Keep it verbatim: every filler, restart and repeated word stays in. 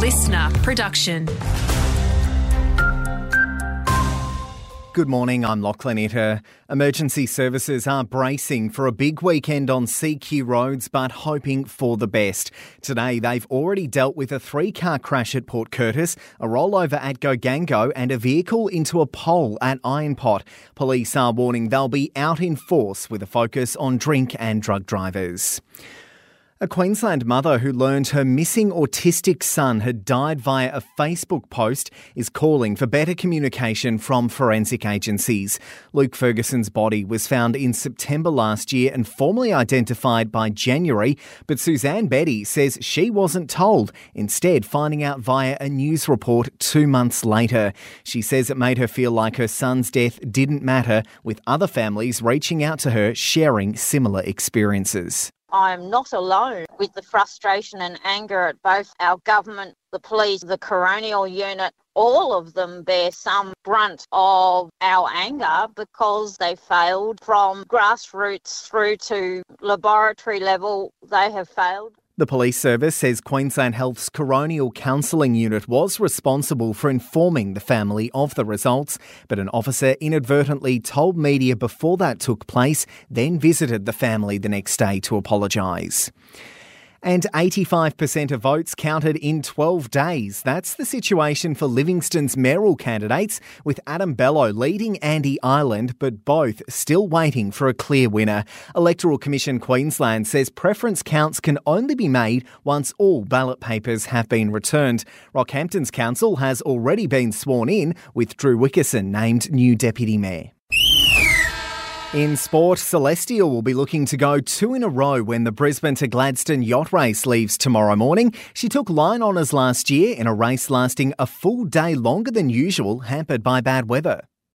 listener production. Good morning, I'm Lachlan Itter. Emergency services are bracing for a big weekend on C Q roads but hoping for the best. Today they've already dealt with a three-car crash at Port Curtis, a rollover at Gogango and a vehicle into a pole at Ironpot. Police are warning they'll be out in force with a focus on drink and drug drivers. A Queensland mother who learned her missing autistic son had died via a Facebook post is calling for better communication from forensic agencies. Luke Ferguson's body was found in September last year and formally identified by January, but Suzanne Betty says she wasn't told, instead finding out via a news report two months later. She says it made her feel like her son's death didn't matter, with other families reaching out to her sharing similar experiences. I'm not alone with the frustration and anger at both our government, the police, the coronial unit. All of them bear some brunt of our anger because they failed from grassroots through to laboratory level. They have failed. The police service says Queensland Health's coronial counselling unit was responsible for informing the family of the results, but an officer inadvertently told media before that took place, then visited the family the next day to apologise. And eighty-five percent of votes counted in twelve days. That's the situation for Livingstone's mayoral candidates, with Adam Bello leading Andy Ireland, but both still waiting for a clear winner. Electoral Commission Queensland says preference counts can only be made once all ballot papers have been returned. Rockhampton's council has already been sworn in, with Drew Wickerson named new deputy mayor. In sport, Celestial will be looking to go two in a row when the Brisbane to Gladstone yacht race leaves tomorrow morning. She took line honours last year in a race lasting a full day longer than usual, hampered by bad weather.